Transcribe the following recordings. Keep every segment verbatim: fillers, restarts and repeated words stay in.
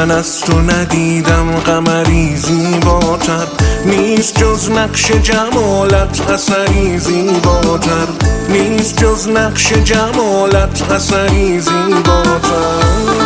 من از تو ندیدم قمری زیباتر، نیست جز نقش جمالت اثری زیباتر، نیست جز نقش جمالت اثری زیباتر.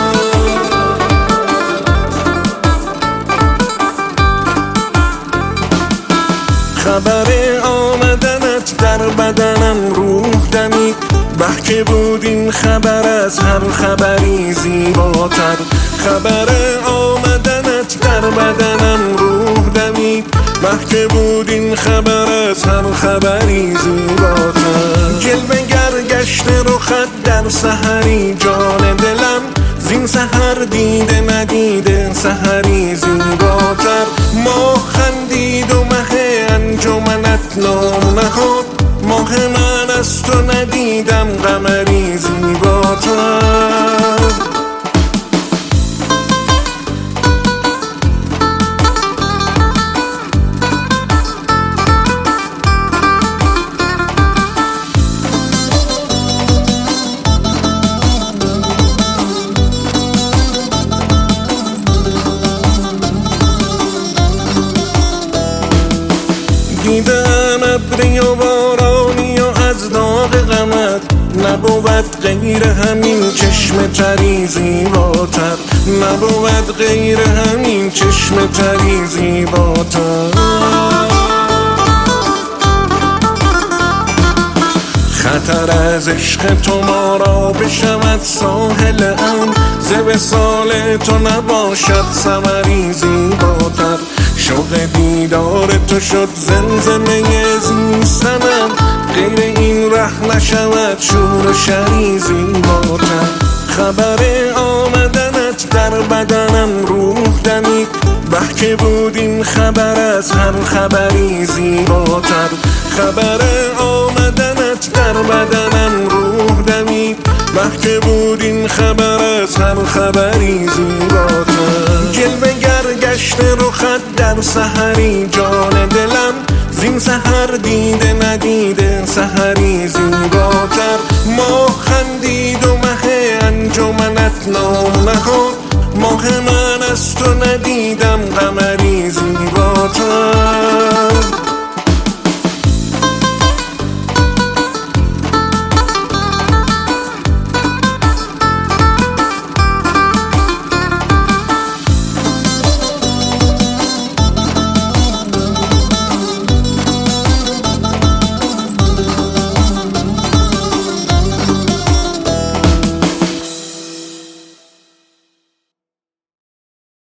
خبر آمدنت در بدنم روح دمید، به که بود این خبر از هر خبری زیباتر. خبر آمدنت در بدنم روح دمید، به که بود این خبر از هر خبری زیباتر. جلوه گر گشت رخت در سحری جان دلم، زین سحر دیده ندیده سحری زیباتر. ماه خندید و مه انجمنت نام نهاد، ماه من از تو ندیدم قمری زیباتر. دیدم ابری و بارانی و از داغ غمت، نبود غیر همین چشم تری زیباتر، نبود غیر همین چشم تری زیباتر. خطر از عشق تو ما را بشود ساحل ام، ز وصال تو نباشد ثمری زیباتر. شوق دیدار تو شد زمزمه زیستنم، غیر این ره نشود شور و شری زیباتر. خبر آمدنت در بدنم روح دمید، به که بود این خبر از هر خبری زیباتر. خبر آمدنت در بدنم روح دمید، به که بود این خبر از هر خبری زیباتر. جلوه گر گشت رخت در سحری جان دلم، زین سحر دیده ندیده سحری زیباتر. ماه خندید و مه انجمنت نام نهاد، ماه من از تو ندیدم قمری